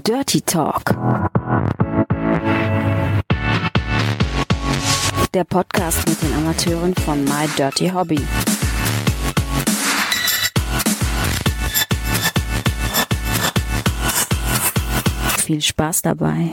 Dirty Talk. Der Podcast mit den Amateuren von My Dirty Hobby. Viel Spaß dabei.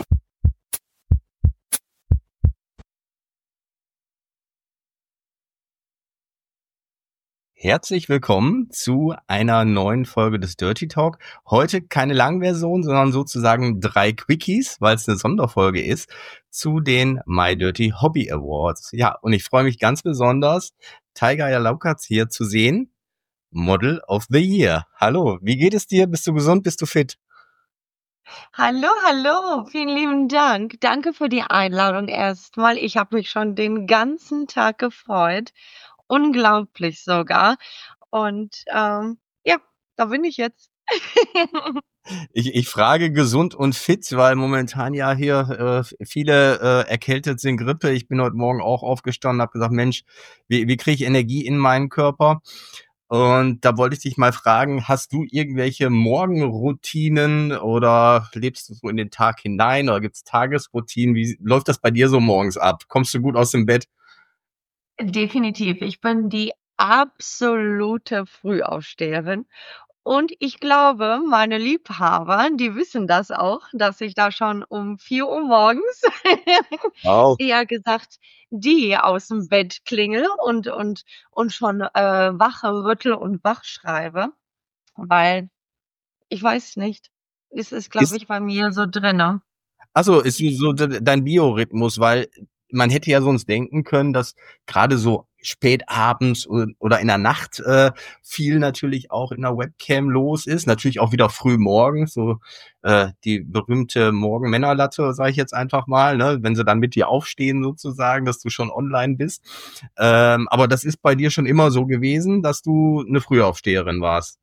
Herzlich willkommen zu einer neuen Folge des Dirty Talk. Heute keine Langversion, sondern sozusagen 3 Quickies, weil es eine Sonderfolge ist, zu den My Dirty Hobby Awards. Ja, und ich freue mich ganz besonders, Taiga Laukatz hier zu sehen, Model of the Year. Hallo, wie geht es dir? Bist du gesund? Bist du fit? Hallo, vielen lieben Dank. Danke für die Einladung erstmal. Ich habe mich schon den ganzen Tag gefreut. Unglaublich sogar. Und ja, da bin ich jetzt. Ich frage gesund und fit, weil momentan ja hier viele erkältet sind, Grippe. Ich bin heute Morgen auch aufgestanden, habe gesagt, Mensch, wie kriege ich Energie in meinen Körper? Und da wollte ich dich mal fragen, hast du irgendwelche Morgenroutinen oder lebst du so in den Tag hinein oder gibt es Tagesroutinen? Wie läuft das bei dir so morgens ab? Kommst du gut aus dem Bett? Definitiv. Ich bin die absolute Frühaufsteherin. Und ich glaube, meine Liebhaber, die wissen das auch, dass ich da schon um 4 Uhr morgens, Wow. eher gesagt, die aus dem Bett klingel und schon wache, rüttel und wach schreibe, weil ich weiß nicht, es ist, glaube Ist ich, bei mir so drinne. Also ist so dein Biorhythmus, weil man hätte ja sonst denken können, dass gerade so spät abends oder in der Nacht viel natürlich auch in der Webcam los ist. Natürlich auch wieder früh morgens, so die berühmte Morgen-Männerlatte, sage ich jetzt einfach mal, ne? Wenn sie dann mit dir aufstehen sozusagen, dass du schon online bist. Aber das ist bei dir schon immer so gewesen, dass du eine Frühaufsteherin warst.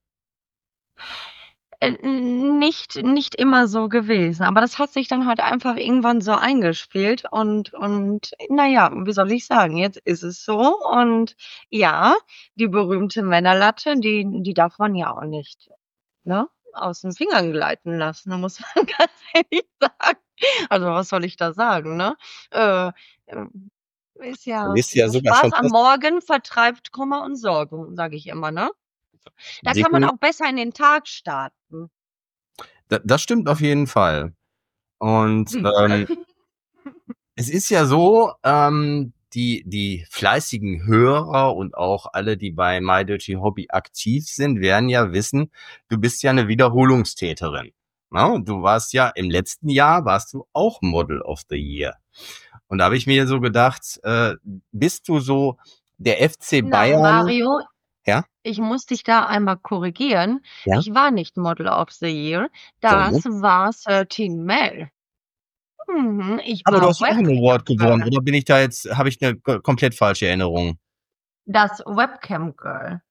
Nicht immer so gewesen, aber das hat sich dann halt einfach irgendwann so eingespielt und naja, wie soll ich sagen, jetzt ist es so und ja, die berühmte Männerlatte, die darf man ja auch nicht, ne, aus den Fingern gleiten lassen, da muss man ganz ehrlich sagen. Also, was soll ich da sagen, ne? Äh, ist Du ja bist ja sogar schon Spaß am fast Morgen vertreibt Kummer und Sorgen, sage ich immer, ne? Da kann man Sekunde. auch besser in den Tag starten. Das stimmt auf jeden Fall. Und es ist ja so, die fleißigen Hörer und auch alle, die bei My Dirty Hobby aktiv sind, werden ja wissen, du bist ja eine Wiederholungstäterin. Ne? Du warst ja im letzten Jahr warst du auch Model of the Year. Und da habe ich mir so gedacht, bist du so der FC Na, Bayern? Mario, Ja, ich muss dich da einmal korrigieren. ja, Ich war nicht Model of the Year. sondern. Das war 13 Mel. Ich Aber du war hast ja auch einen Award Webcam gewonnen, Girl. oder bin ich da jetzt, habe ich eine komplett falsche Erinnerung? Das Webcam Girl.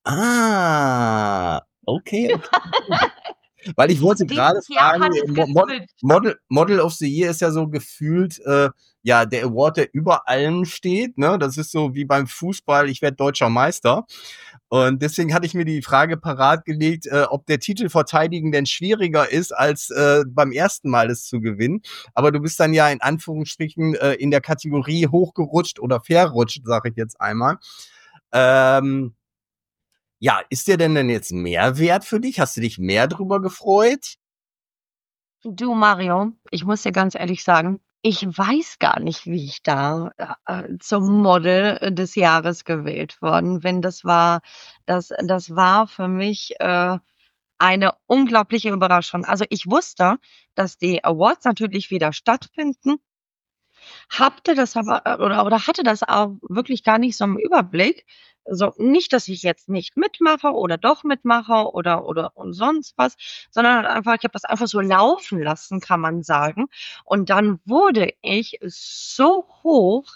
Okay. Weil ich wollte gerade Dieses Jahr fragen, hat es geswitcht. Model of the Year ist ja so gefühlt, ja, der Award, der über allen steht, ne? Das ist so wie beim Fußball, ich werde deutscher Meister. Und deswegen hatte ich mir die Frage parat gelegt, ob der Titel verteidigen denn schwieriger ist, als beim ersten Mal es zu gewinnen. Aber du bist dann ja in Anführungsstrichen in der Kategorie hochgerutscht oder verrutscht, sage ich jetzt einmal. Ähm, ja, ist der denn jetzt mehr wert für dich? Hast du dich mehr drüber gefreut? Du, Mario, ich muss dir ganz ehrlich sagen, ich weiß gar nicht, wie ich da zum Model des Jahres gewählt worden bin. Das war für mich eine unglaubliche Überraschung. Also ich wusste, dass die Awards natürlich wieder stattfinden, hatte das aber oder hatte das auch wirklich gar nicht so im Überblick. So, nicht, dass ich jetzt nicht mitmache oder doch mitmache oder und sonst was, sondern halt einfach, ich habe das einfach so laufen lassen, kann man sagen. Und dann wurde ich so hoch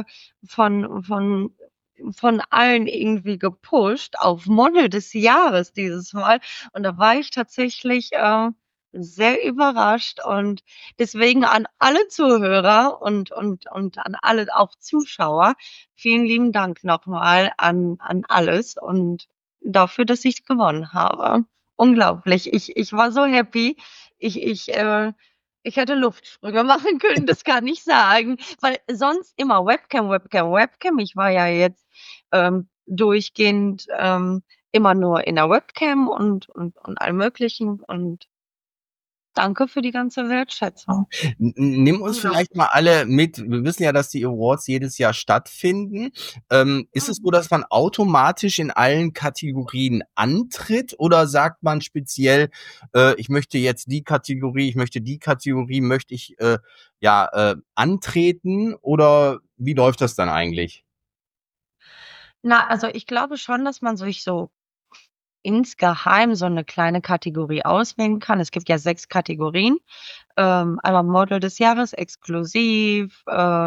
von allen irgendwie gepusht auf Model des Jahres dieses Mal. Und da war ich tatsächlich sehr überrascht und deswegen an alle Zuhörer und an alle auch Zuschauer, vielen lieben Dank nochmal an alles und dafür, dass ich gewonnen habe. Unglaublich. Ich war so happy. ich hätte Luftsprünge machen können, das kann ich sagen. Weil sonst immer Webcam, Webcam, Webcam. Ich war ja jetzt durchgehend immer nur in der Webcam und allem Möglichen. Und danke für die ganze Wertschätzung. Nimm uns Genau. vielleicht mal alle mit. Wir wissen ja, dass die Awards jedes Jahr stattfinden. Ist es so, dass man automatisch in allen Kategorien antritt oder sagt man speziell, ich möchte jetzt die Kategorie, möchte ich antreten oder wie läuft das dann eigentlich? Na, also ich glaube schon, dass man sich so insgeheim so eine kleine Kategorie auswählen kann. Es gibt ja 6 Kategorien. Einmal Model des Jahres, exklusiv,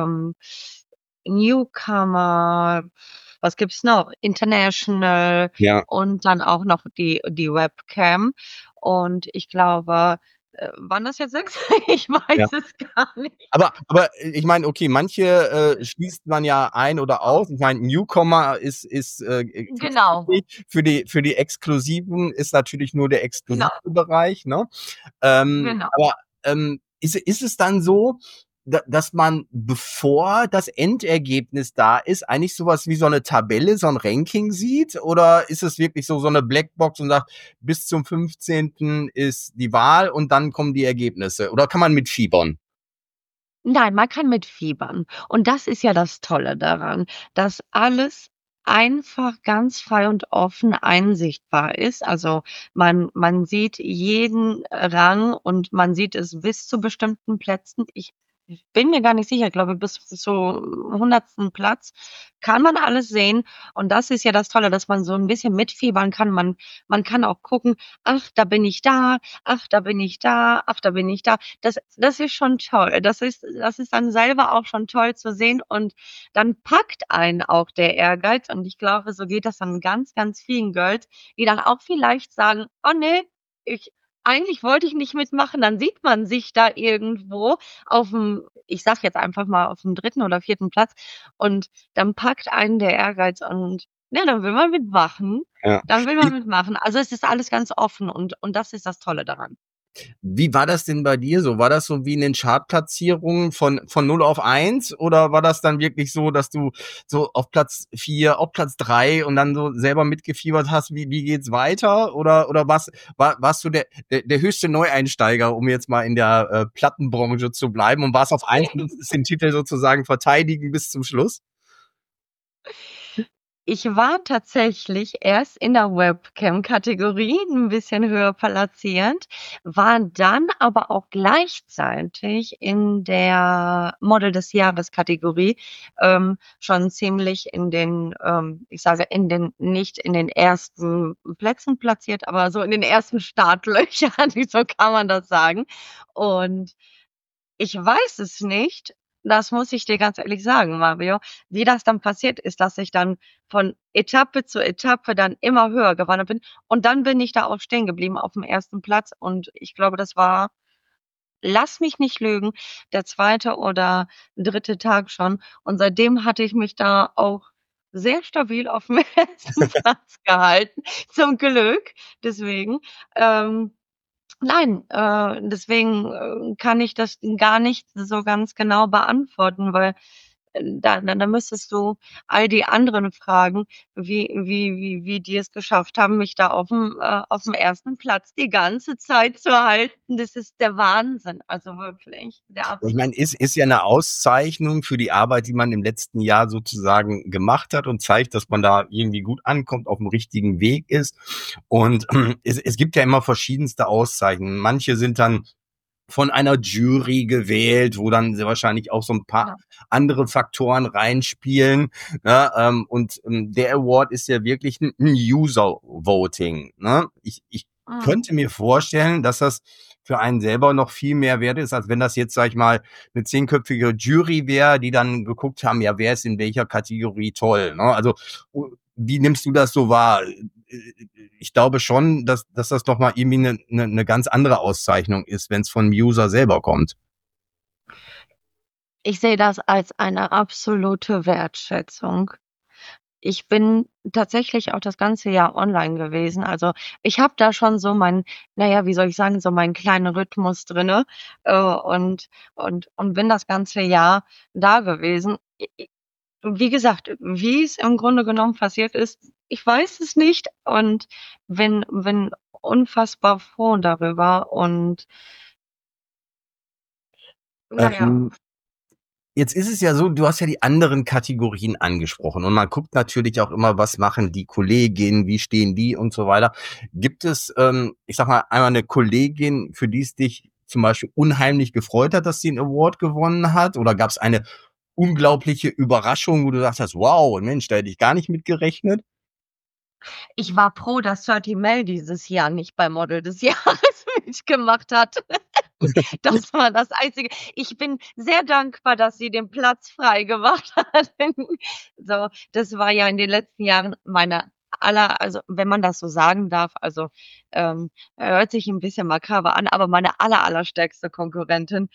Newcomer, was gibt's noch? International Ja. und dann auch noch die Webcam. Und ich glaube, waren das jetzt 6? Ich Ja. weiß es gar nicht. Aber ich meine, okay, manche schließt man ja ein oder aus. Ich meine, Newcomer ist Genau, für die Exklusiven ist natürlich nur der exklusive genau, Bereich, ne? genau. Aber ist es dann so, dass man, bevor das Endergebnis da ist, eigentlich sowas wie so eine Tabelle, so ein Ranking sieht? Oder ist es wirklich so eine Blackbox und sagt, bis zum 15. ist die Wahl und dann kommen die Ergebnisse? Oder kann man mitfiebern? Nein, man kann mitfiebern. Und das ist ja das Tolle daran, dass alles einfach ganz frei und offen einsichtbar ist. Also, man sieht jeden Rang und man sieht es bis zu bestimmten Plätzen. Ich bin mir gar nicht sicher, ich glaube, bis zum 100. Platz kann man alles sehen. Und das ist ja das Tolle, dass man so ein bisschen mitfiebern kann. Man kann auch gucken: „Ach, da bin ich da. Ach, da bin ich da. Ach, da bin ich da.“ Das ist schon toll. Das ist dann selber auch schon toll zu sehen und dann packt einen auch der Ehrgeiz und ich glaube, so geht das dann ganz, ganz vielen Girls, die dann auch vielleicht sagen: „Oh ne, ich eigentlich wollte ich nicht mitmachen.“ Dann sieht man sich da irgendwo auf'm, ich sage jetzt einfach mal, auf'm 3. oder 4. Platz und dann packt einen der Ehrgeiz und ja, dann will man mitmachen. Ja. Dann will man mitmachen. Also, es ist alles ganz offen und das ist das Tolle daran. Wie war das denn bei dir so? War das so wie in den Chartplatzierungen von 0 auf 1 oder war das dann wirklich so, dass du so auf Platz 4, auf Platz 3 und dann so selber mitgefiebert hast, wie geht's weiter? Oder warst du der höchste Neueinsteiger, um jetzt mal in der Plattenbranche zu bleiben und warst auf 1 und musstest den Titel sozusagen verteidigen bis zum Schluss? Ich war tatsächlich erst in der Webcam-Kategorie 'n bisschen höher platziert, war dann aber auch gleichzeitig in der Model des Jahres-Kategorie, schon ziemlich in den, ich sage, nicht in den ersten Plätzen platziert, aber so in den ersten Startlöchern, so kann man das sagen. Und ich weiß es nicht, das muss ich dir ganz ehrlich sagen, Mario, wie das dann passiert ist, dass ich dann von Etappe zu Etappe dann immer höher gewandert bin und dann bin ich da auch stehen geblieben auf'm 1. Platz und ich glaube, das war, lass mich nicht lügen, der 2. oder 3. Tag schon und seitdem hatte ich mich da auch sehr stabil auf'm 1. Platz gehalten, zum Glück. Deswegen, nein, deswegen, kann ich das gar nicht so ganz genau beantworten, weil, da müsstest du all die anderen fragen, wie die es geschafft haben, mich da auf'm 1. Platz die ganze Zeit zu halten. Das ist der Wahnsinn, also wirklich der Ich absolute. meine, ist ja eine Auszeichnung für die Arbeit, die man im letzten Jahr sozusagen gemacht hat und zeigt, dass man da irgendwie gut ankommt, auf dem richtigen Weg ist. Und es gibt ja immer verschiedenste Auszeichnungen. Manche sind dann von einer Jury gewählt, wo dann sehr wahrscheinlich auch so ein paar Ja. andere Faktoren reinspielen. Ne? Der Award ist ja wirklich ein User-Voting. Ne? Ich Mhm. könnte mir vorstellen, dass das für einen selber noch viel mehr wert ist, als wenn das jetzt, sag ich mal, eine 10-köpfige Jury wäre, die dann geguckt haben, ja, wer ist in welcher Kategorie toll. Ne? Also wie nimmst du das so wahr? Ich glaube schon, dass das doch mal irgendwie eine ganz andere Auszeichnung ist, wenn es von User selber kommt. Ich sehe das als eine absolute Wertschätzung. Ich bin tatsächlich auch das ganze Jahr online gewesen. Also, ich habe da schon so naja, wie soll ich sagen, so meinen kleinen Rhythmus drinne, und bin das ganze Jahr da gewesen. Wie gesagt, wie es im Grunde genommen passiert ist, ich weiß es nicht und bin unfassbar froh darüber und na ja. Ähm, Jetzt ist es ja so, du hast ja die anderen Kategorien angesprochen und man guckt natürlich auch immer, was machen die Kolleginnen, wie stehen die und so weiter. Gibt es, ich sag mal, einmal eine Kollegin, für die es dich zum Beispiel unheimlich gefreut hat, dass sie einen Award gewonnen hat? Oder gab es eine unglaubliche Überraschung, wo du gesagt hast, wow, Mensch, da hätte ich gar nicht mit gerechnet? Ich war froh, dass 30 Mel dieses Jahr nicht bei Model des Jahres mitgemacht hat. Das war das Einzige. Ich bin sehr dankbar, dass sie den Platz frei gemacht hat. So, das war ja in den letzten Jahren also wenn man das so sagen darf, also hört sich ein bisschen makaber an, aber meine allerstärkste Konkurrentin.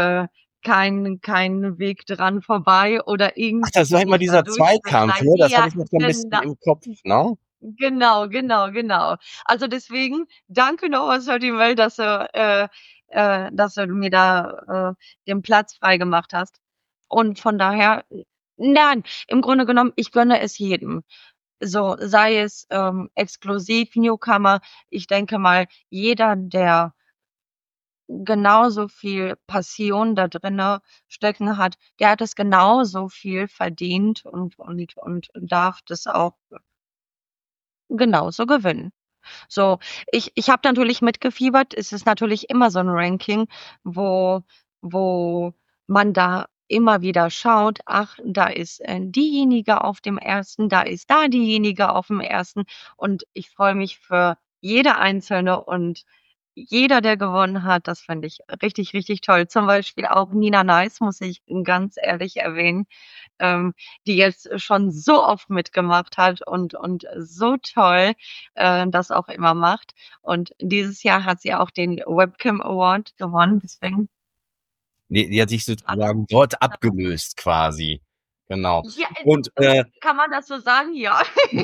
Kein Weg dran vorbei oder Ach, das war irgendwie immer sich da dieser Zweikampf, ne? durchzustreiten. Das habe Ja, ich noch so ein bisschen im Kopf, ne? genau. Also deswegen, danke nochmal, Söldimel, dass du mir da den Platz freigemacht hast. Und von daher, nein, im Grunde genommen, ich gönne es jedem. So, sei es exklusiv, Newcomer. Ich denke mal, jeder, der genauso viel Passion da drinne stecken hat, der hat es genauso viel verdient und darf das auch genauso gewinnen. So, ich habe natürlich mitgefiebert. Es ist natürlich immer so 'n Ranking, wo wo man da immer wieder schaut: „Ach, da ist, diejenige auf dem ersten, da ist da diejenige auf dem ersten. Und ich freue mich für jede Einzelne und jeder, der gewonnen hat, das fand ich richtig, richtig toll. Zum Beispiel auch Nina Nice, muss ich ganz ehrlich erwähnen, ähm, die jetzt schon so oft mitgemacht hat und so toll, das auch immer macht. Und dieses Jahr hat sie auch den Webcam Award gewonnen, deswegen Die hat sich sozusagen dort abgelöst quasi. Genau. ja, Und, kann man das so sagen? Ja.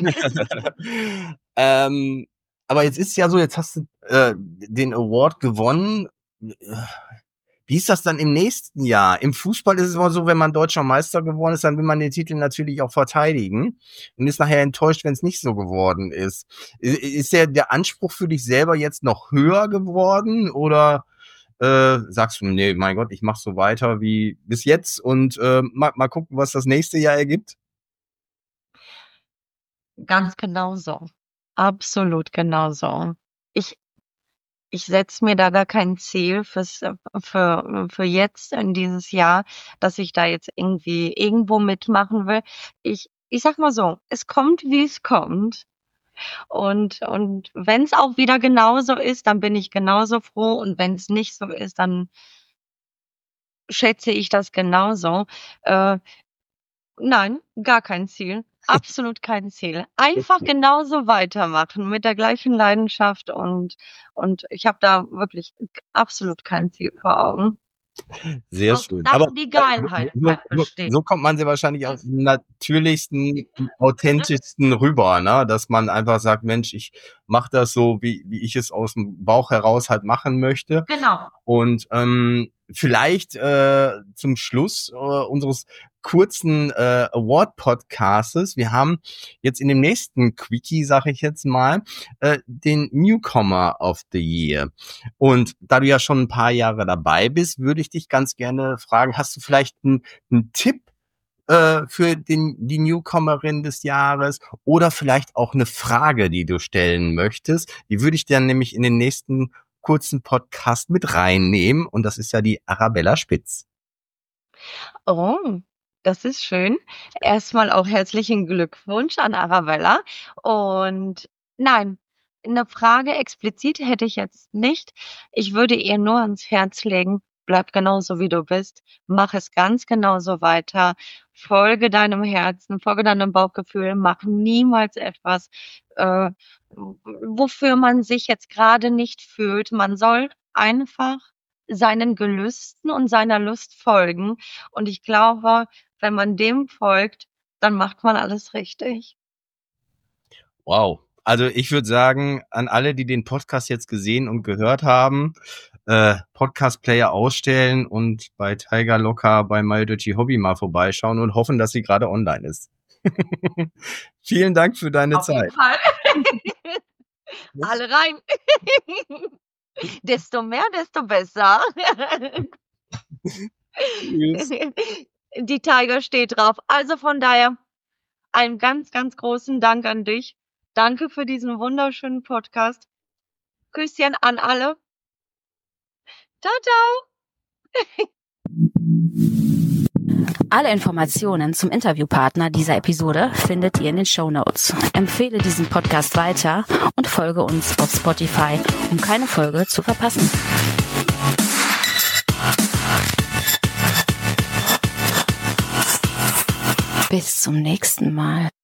ähm, aber jetzt ist ja so, jetzt hast du, den Award gewonnen. Wie ist das dann im nächsten Jahr? Im Fußball ist es immer so, wenn man Deutscher Meister geworden ist, dann will man den Titel natürlich auch verteidigen und ist nachher enttäuscht, wenn es nicht so geworden ist. Ist der Anspruch für dich selber jetzt noch höher geworden oder sagst du, nee, mein Gott, ich mache so weiter wie bis jetzt und mal gucken, was das nächste Jahr ergibt? Ganz genau so. Absolut genauso. Ich Ich setze mir da gar kein Ziel für jetzt in dieses Jahr, dass ich da jetzt irgendwie irgendwo mitmachen will. Ich sage mal so, es kommt, wie es kommt. Und wenn es auch wieder genauso ist, dann bin ich genauso froh. Und wenn es nicht so ist, dann schätze ich das genauso. Äh, nein, gar kein Ziel. Absolut kein Ziel. Einfach genauso weitermachen mit der gleichen Leidenschaft und ich habe da wirklich absolut kein Ziel vor Augen. Sehr Aus schön. Aber, Sachen, die Geilheit halt bestehen. so kommt man sehr wahrscheinlich am natürlichsten, authentischsten rüber, ne? Dass man einfach sagt: „Mensch, ich mache das so, wie ich es aus dem Bauch heraus halt machen möchte.“ Genau. Und, vielleicht, zum Schluss, unseres kurzen, Award-Podcastes. Wir haben jetzt in dem nächsten Quickie, sage ich jetzt mal, den Newcomer of the Year. Und da du ja schon ein paar Jahre dabei bist, würde ich dich ganz gerne fragen, hast du vielleicht einen Tipp, für die Newcomerin des Jahres oder vielleicht auch eine Frage, die du stellen möchtest? Die würde ich dann nämlich in den nächsten kurzen Podcast mit reinnehmen und das ist ja die Arabella Spitz. Oh, das ist schön. Erstmal auch herzlichen Glückwunsch an Arabella. Und nein, 'ne Frage explizit hätte ich jetzt nicht. Ich würde ihr nur ans Herz legen: „Bleib genauso, wie du bist. Mach es ganz genauso weiter. Folge deinem Herzen, folge deinem Bauchgefühl. Mach niemals etwas, äh, wofür man sich jetzt grade nicht fühlt. Man soll einfach seinen Gelüsten und seiner Lust folgen. Und ich glaube, wenn man dem folgt, dann macht man alles richtig. Wow. Also ich würde sagen, an alle, die den Podcast jetzt gesehen und gehört haben, Podcast-Player ausstellen und bei Tiger Locker bei My Dirty Hobby mal vorbeischauen und hoffen, dass sie gerade online ist. Vielen Dank für deine Auf Zeit. jeden Fall. Alle rein. Desto mehr, desto besser. Tschüss. Die Tiger steht drauf. Also von daher einen ganz, ganz großen Dank an dich. Danke für diesen wunderschönen Podcast. Küsschen an alle. Ciao, ciao. Alle Informationen zum Interviewpartner dieser Episode findet ihr in den Shownotes. Empfehle diesen Podcast weiter und folge uns auf Spotify, um keine Folge zu verpassen. Bis zum nächsten Mal.